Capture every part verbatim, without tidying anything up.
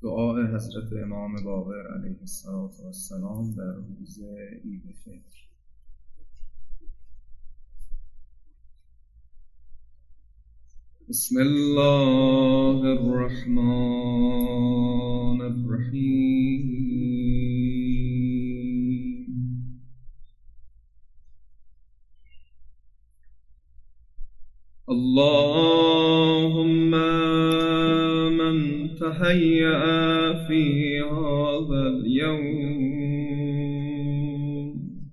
دعای حضرت امام باقر علیه السلام در روز عید فطر. بسم الله الرحمن الرحیم. اللهم من تهيأ في هذا اليوم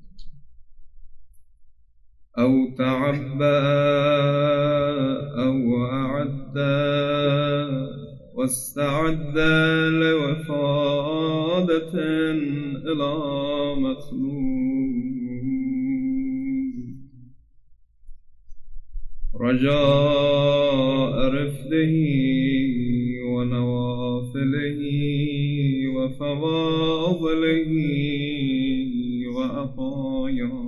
أو تعبأ أو أعد واستعد لوفادة إلى مخلوق رجاء رفده ونوافله وفواضله وعطاياه،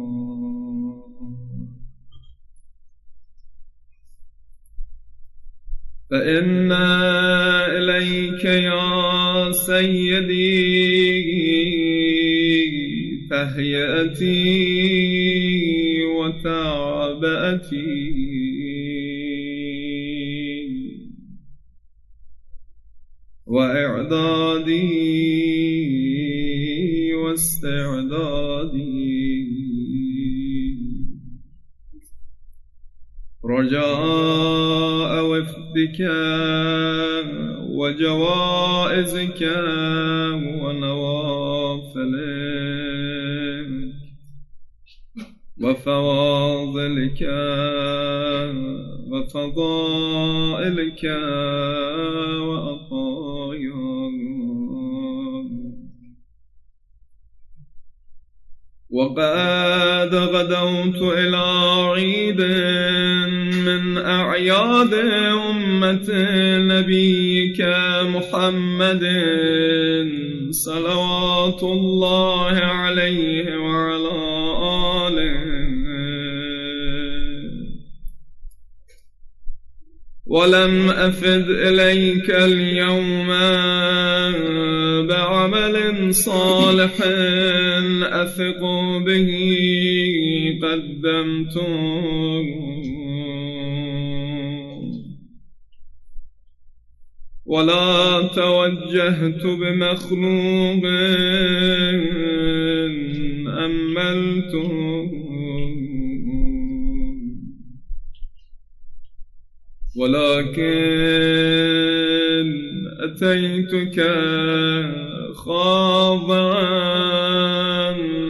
فإن إليك يا سيدي تهيئتي وتعبئتي وإعدادي واستعدادي رجاء وفدك وجوائزك ونوافلك وفواضلك وفضائلك وعطاياك. وقد غدوت إلى عيد من أعياد أمة نبيك محمد صلوات الله عليه وعلى آله، ولم أفد إليك اليوم بعمل صالح أثق به قدمته، ولا توجهت بمخلوق أملته، ولكن أتيتك خاضعا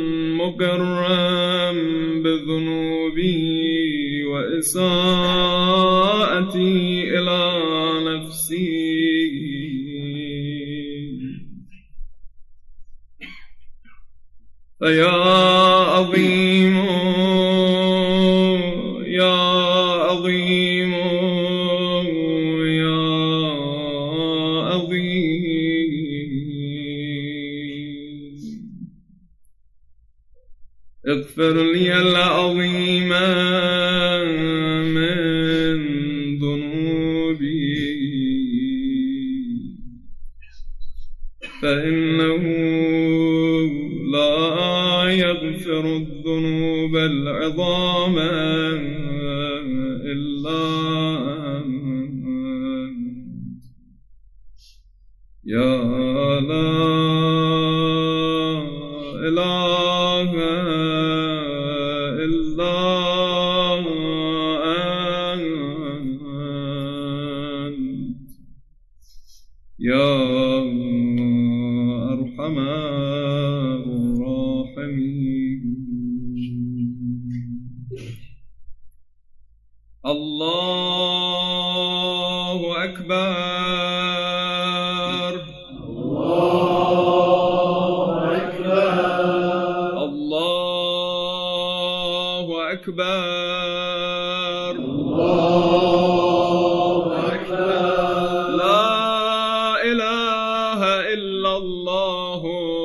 مقرا بذنوبي وإساءتي إلى نفسي، فيا عظيم يا عظيم يا عظيم اغفر لي العظيم من ذنوبي، فإنه لا يغفر الذنوب العظام إلا أنت، يا لا إله إلا أنت، يا أرحم الراحمين. الله أكبر الله أكبر الله أكبر الله أكبر. لا إله إلا الله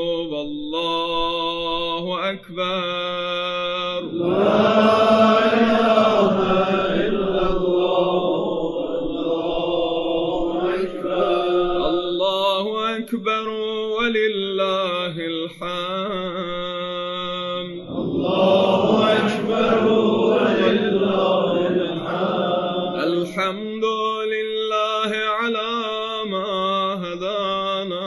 والله أكبر. لا إله إلا الله والله أكبر. الله أكبر ولله الحمد. الله أكبر ولله الحمد. الحمد لله على ما هدانا.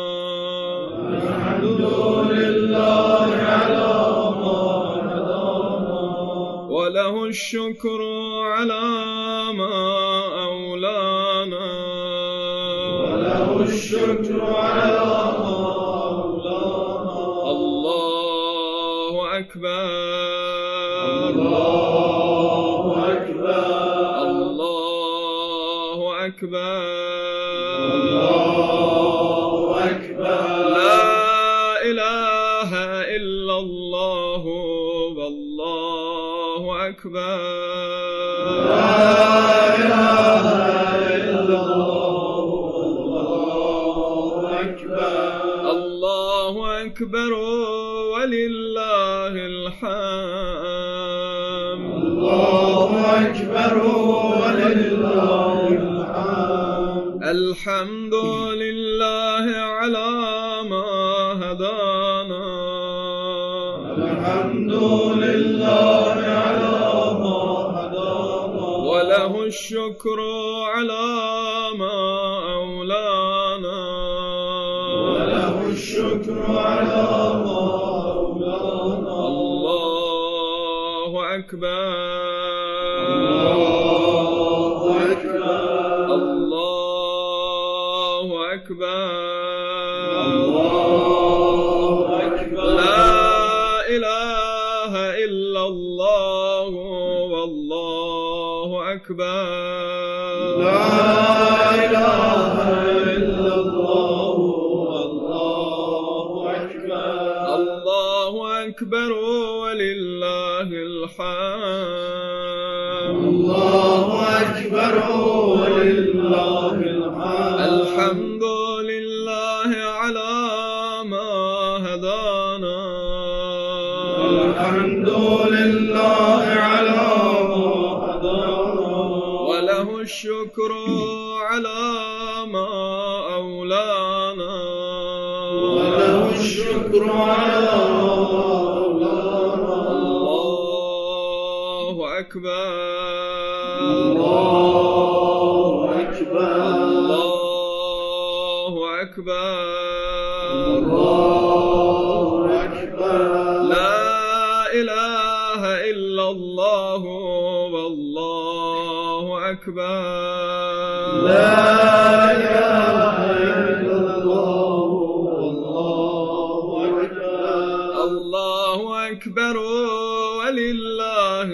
الحمد لله على ما هدانا. وله الشكر على ما أولانا. وله الشكر على ما أولانا. الله أكبر. الله أكبر. الله أكبر. الله أكبر. لا إله إلا الله والله أكبر. لا إله إلا الله والله أكبر. الله أكبر ولله الحمد. الله أكبر ولله الحمد. الحمد لله على ما هدانا. الحمد لله على ما هدانا. وله الشكر على ما أولانا. وله الشكر على ما أولانا. الله أكبر. الله أكبر. الله أكبر. الله أكبر. لا إله إلا الله والله أكبر. لا إله إلا الله والله أكبر. الله أكبر ولله الحمد. الله أكبر ولله الحمد. الحمد لله على ما هدانا. الحمد لله على ما هدانا. وله الشكر على ما أولانا. وله الشكر على ما أولانا. الله أكبر. الله أكبر. الله أكبر. الله أكبر. لا إله إلا الله والله أكبر. لا إله إلا الله والله أكبر. الله أكبر ولله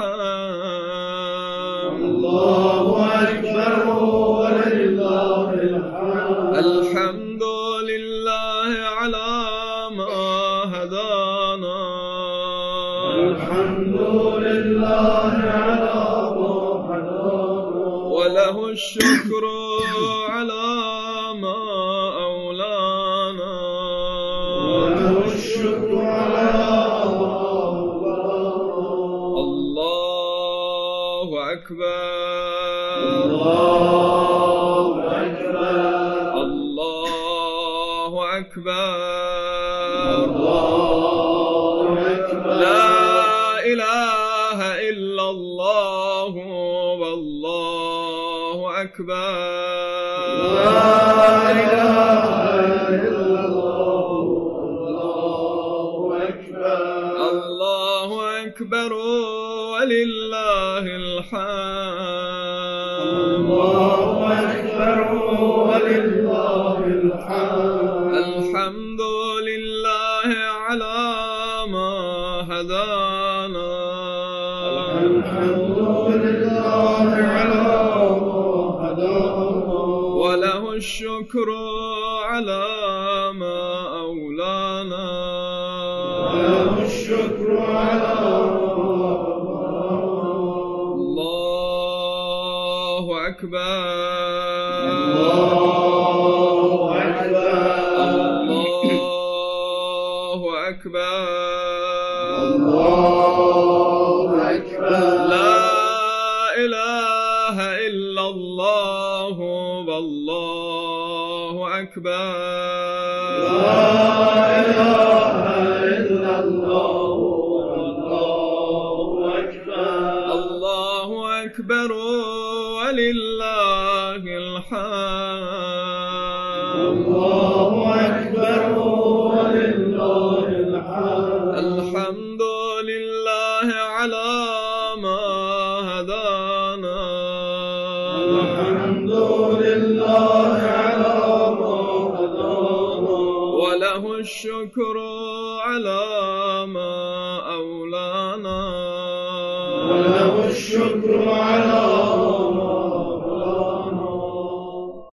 الحمد. الله أكبر ولله الحمد. الحمد لله على ما هدانا. الحمد لله على ما هدانا. وله الشكر على ما أولانا. وله الشكر على ما أولانا. الله أكبر. الله أكبر. الله أكبر. الله أكبر. لا إله إلا الله والله أكبر. لا إله إلا الله والله أكبر. الله أكبر ولله الحمد. الله أكبر ولله الحمد. الحمد لله على ما هدانا. الحمد لله على ما هدانا. وله الشكر على ما أولانا. وله الشكر على ما الله أكبر. الله أكبر. الله أكبر. الله أكبر. لا إله إلا الله والله أكبر. لا إله إلا الله والله أكبر. الله أكبر ولله الحمد. الله أكبر ولله الحمد. الحمد لله على ما هدانا. الحمد لله على ما هدانا. وله الشكر على ما أولانا. وله الشكر على ما